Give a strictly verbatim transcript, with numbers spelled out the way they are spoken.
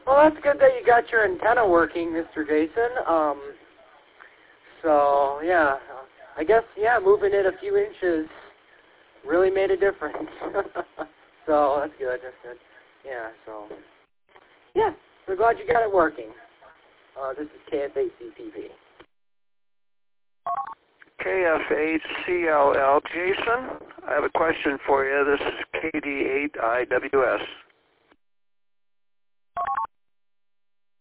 Well, that's good that you got your antenna working, Mister Jason. Um, so, yeah, I guess, yeah, moving it a few inches really made a difference. So, that's good, that's good. Yeah, so, yeah, we're glad you got it working. Uh, this is K F A C T V. K F H C L L. Jason, I have a question for you. This is K D eight I W S.